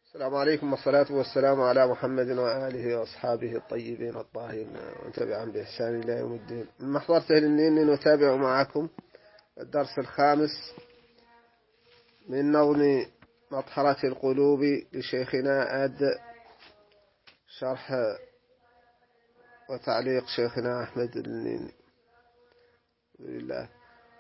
السلام عليكم والصلاة والسلام على محمد وآله وأصحابه الطيبين الطاهرين وتبعهم بإحسان إلى يوم الدين. من محضر تهلني نتابع معكم الدرس الخامس من نظم مطهرة القلوب لشيخنا آد، شرح وتعليق شيخنا أحمد النيني بالله.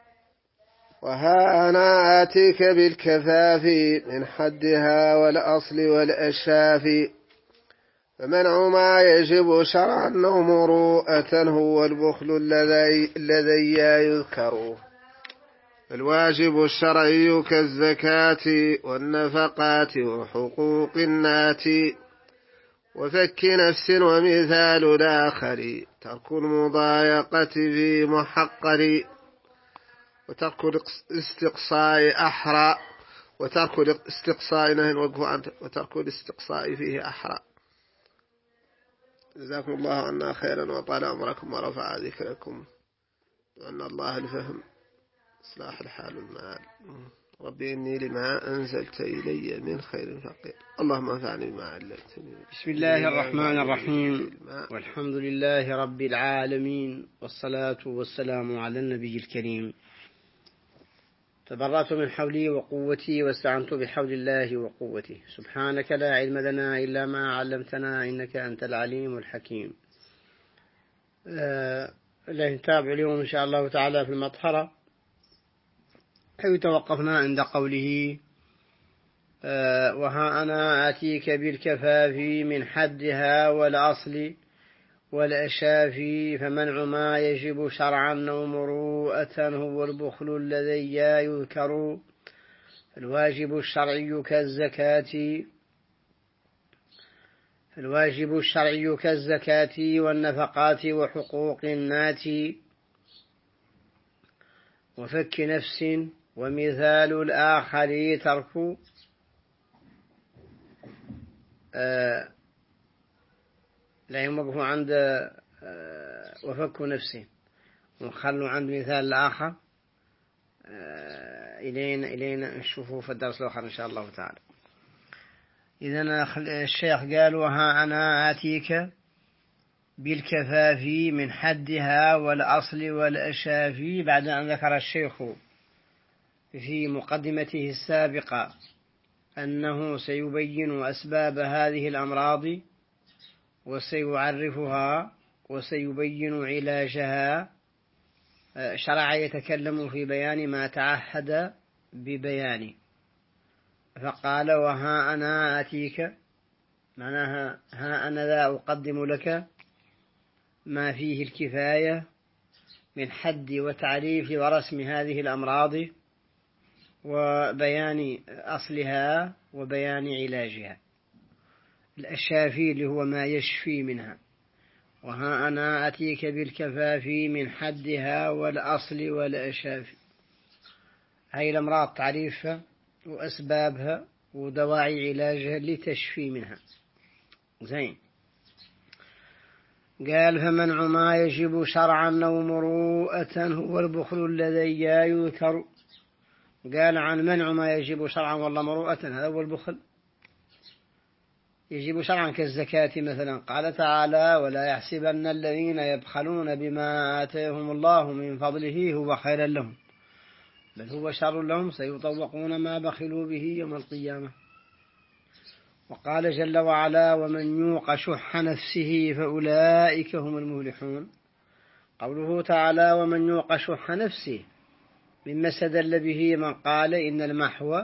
وها أنا آتيك بالكفاف من حدها والأصل والأشاف، فمنع ما يجب شرعا أو مروءة هو البخل الذي يذكر. الواجب الشرعي كالزكاة والنفقات وحقوق النات، وفك نفس ومثال الآخر ترك المضايقة في محقر، وترك الاستقصاء أحرى، وترك الاستقصاء نهي الوقف عنه، وترك الاستقصاء فيه أحرى. جزاكم الله عنا خيرا وطال عمركم ورفع ذكركم، وأن الله الفهم إصلاح الحال والمآل. ربي إني لما أنزلت إلي من خير فقير، اللهم انفعني بما علمتني. بسم الله الرحمن الرحيم، والحمد لله رب العالمين، والصلاة والسلام على النبي الكريم. تبرأت من حولي وقوتي واستعنت بحول الله وقوته. سبحانك لا علم لنا إلا ما علمتنا إنك أنت العليم الحكيم. نتابع اليوم إن شاء الله تعالى في المطهرة، حيث توقفنا عند قوله وها أنا آتيك بالكفاف من حدها والأصل والأشافي، فمنع ما يجب شرعا أو مروءة هو البخل الذي يذكر. الواجب الشرعي كالزكاة والنفقات وحقوق النات، وفك نفس ومثال الآخر ترك لا يمقه عند وفك نفسه، ونخلوا عند مثال الآخر إلينا نشوفه في الدرس الآخر إن شاء الله تعالى. إذن الشيخ قال وها أنا آتيك بالكفاف من حدها والأصل والأشافي، بعد أن ذكر الشيخ في مقدمته السابقة أنه سيبين أسباب هذه الأمراض وسيعرفها وسيبين علاجها، شرع يتكلم في بيان ما تعهد ببيانه، فقال وها أنا آتيك، معناها ها أنا لا أقدم لك ما فيه الكفاية من حد وتعريف ورسم هذه الأمراض وبيان أصلها وبيان علاجها. الأشافي اللي هو ما يشفي منها. وها أنا أتيك بالكفاف من حدها والأصل والأشافي، هاي الأمراض تعريفها وأسبابها ودواعي علاجها لتشفي منها. زين. قال فمنع ما يجب شرعا أو مروءة هو البخل الذي يذكر. قال عن منع ما يجب شرعا والله مروءة، هذا هو البخل. يجب شرعا كالزكاة مثلا، قال تعالى ولا يحسبن الذين يبخلون بما آتاهم الله من فضله هو خيرا لهم بل هو شر لهم سيطوقون ما بخلوا به يوم القيامة. وقال جل وعلا ومن يوق شح نفسه فأولئك هم المفلحون. قوله تعالى ومن يوق شح نفسه مما استدل به من قال إن المحو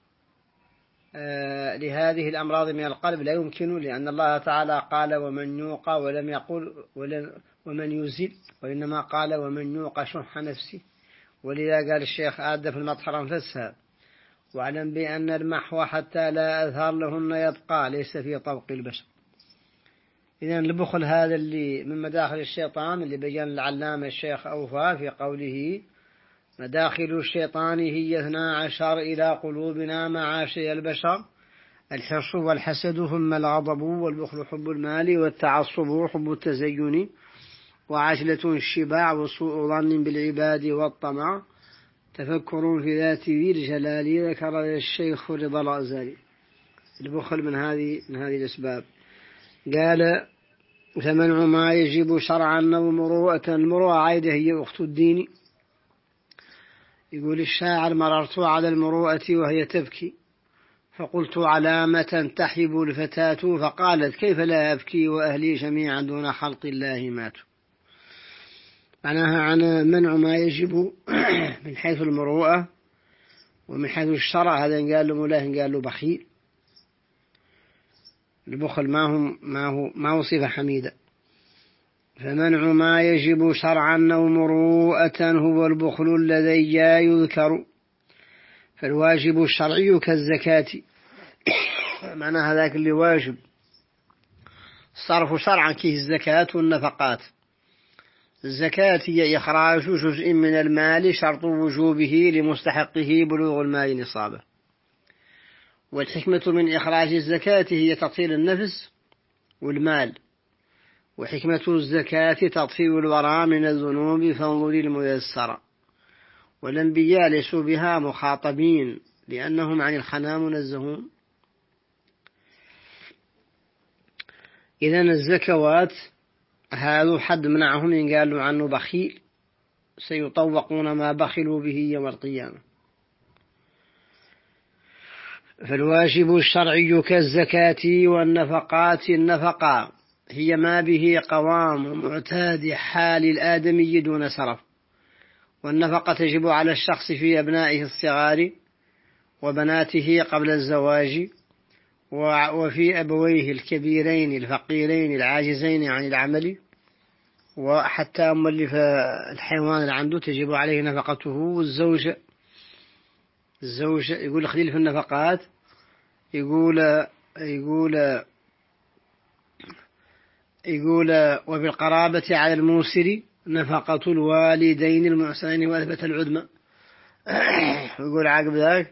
لهذه الأمراض من القلب لا يمكن، لأن الله تعالى قال ومن يوق ولم يقل ومن يزل، وإنما قال ومن يوق شح نفسه. ولذا قال الشيخ آد في المطهر انفسها واعلم بأن المحو حتى لا أظهر لهن يبقى ليس في طبق البشر. إذن البخل هذا اللي من مداخل الشيطان اللي بيان العلامة الشيخ أوفى في قوله مداخل الشيطان هي 12 إلى قلوبنا معاشر البشر: الحرص والحسد ثم الغضب والبخل حب المال والتعصب حب التزين وعجلة الشباع وسوء ظن بالعباد والطمع تفكر في ذات ذي الجلال. ذكر الشيخ رضا الغزالي. البخل من هذه الأسباب. قال فمنع ما يجب شرعا أو مروءة. المروءة عايدة هي أخت الدين. يقول الشاعر مررت على المروءة وهي تبكي فقلت على ما تنتحب الفتاة فقالت كيف لا أبكي وأهلي جميعا دون خلق الله ماتوا. معناها عن منع ما يجب من حيث المروءة ومن حيث الشرع. هذا قال له ملاه قال له بخيل. البخل ما هو صفة حميدة. فمنع ما يجب شرعا أو مروءة هو البخل الذي يذكر. فالواجب الشرعي كالزكاة معنى هذاك اللي واجب صرف شرعا كيه الزكاة والنفقات. الزكاة هي إخراج جزء من المال شرط وجوبه لمستحقه بلوغ المال نصابه. والحكمة من إخراج الزكاة هي تطهير النفس والمال. وحكمة الزكاة تطفيء الورى من الذنوب فانظر الميسر. والأنبياء ليسوا بها مخاطبين لأنهم عن الخنا منزهون. إذن الزكوات هذا حد منعهم إن قالوا عنه بخيل سيطوقون ما بخلوا به يوم القيامة. فالواجب الشرعي كالزكاة والنفقات. النفقة هي ما به قوام معتاد حال الآدمي دون سرف. والنفقة تجب على الشخص في أبنائه الصغار وبناته قبل الزواج وفي أبويه الكبيرين الفقيرين العاجزين عن العمل وحتى أم اللي في الحيوان اللي عنده تجب عليه نفقته. والزوجة يقول خليل في النفقات يقول وبالقرابة على الموسر نفقة الوالدين المحسنين وأثبت العدمى. يقول عقب ذلك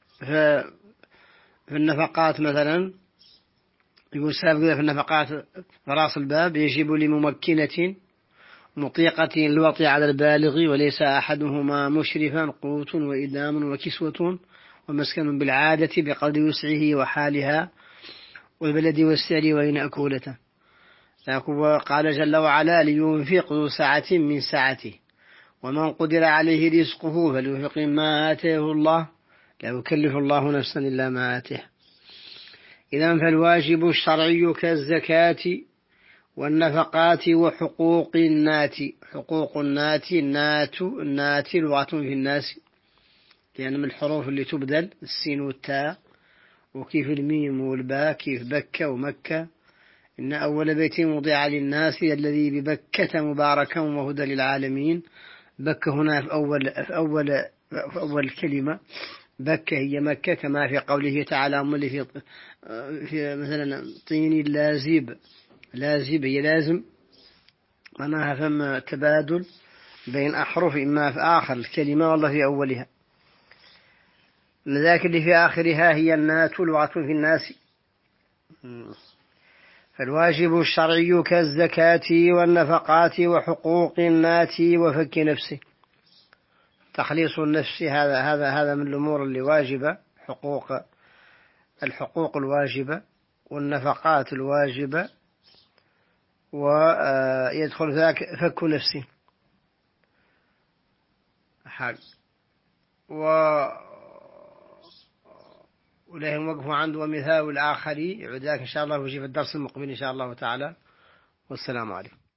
في النفقات مثلا يقول سابق في النفقات راس الباب يجب لممكنة مطيقة الوطي على البالغ وليس أحدهما مشرفا قوت وإدام وكسوة ومسكن بالعادة بقدر وسعه وحالها والبلد والسعر وإن أكولته. قال جل وعلا لينفق ذو سعة من سعته ومن قدر عليه رزقه فلينفق مما آتاه الله لا يكلف الله نفسا إلا ما آتاه. إذن فالواجب الشرعي كالزكاة والنفقات وحقوق النات. حقوق النات النات لغة في الناس لأن من الحروف اللي تبدل السين والتاء وكيف الميم والباء كيف بكة ومكة. إن أول بيت وضع للناس الذي ببكة مباركا وهدى للعالمين. بكة هنا في أول الكلمة. بكة هي مكة كما في قوله تعالى اللي في مثلا طين لازب هي لازم معناها فما تبادل بين أحرف إما في آخر الكلمة والله في أولها. لذلك اللي في آخرها هي النات لغة في الناس. فالواجب الشرعي كالزكاة والنفقات وحقوق النات وفك نفسه. تخليص النفس هذا من الأمور اللي واجبة. الحقوق الواجبة والنفقات الواجبة ويدخل ذاك فك نفسه ولهم وقفوا عنده ومثال الآخر يعود ذاك إن شاء الله ويجي في الدرس المقبل إن شاء الله تعالى. والسلام عليكم.